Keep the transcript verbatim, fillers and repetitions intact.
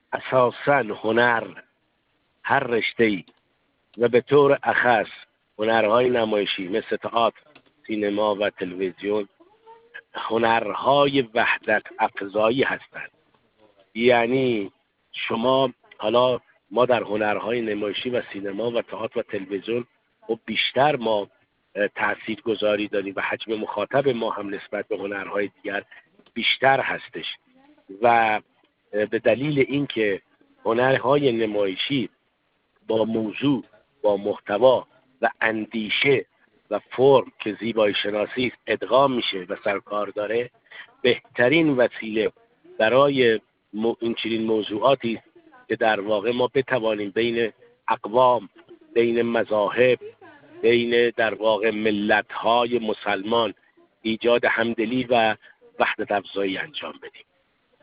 اساساً هنر هر رشته‌ای و به طور اخص هنرهای نمایشی مثل تئاتر، سینما و تلویزیون هنرهای وحدت افزایی هستند. یعنی شما حالا ما در هنرهای نمایشی و سینما و تئاتر و تلویزیون و بیشتر ما تأثیر گذاری داریم و حجم مخاطب ما هم نسبت به هنرهای دیگر بیشتر هستش و به دلیل اینکه هنرهای نمایشی با موضوع، با محتوا و اندیشه و فرم که زیبایی شناسی است ادغام میشه و سرکار داره، بهترین وسیله برای این چنین موضوعاتی است که در واقع ما بتوانیم بین اقوام، بین مذاهب، بین در واقع ملت‌های مسلمان ایجاد همدلی و وحدت افزایی انجام بدیم.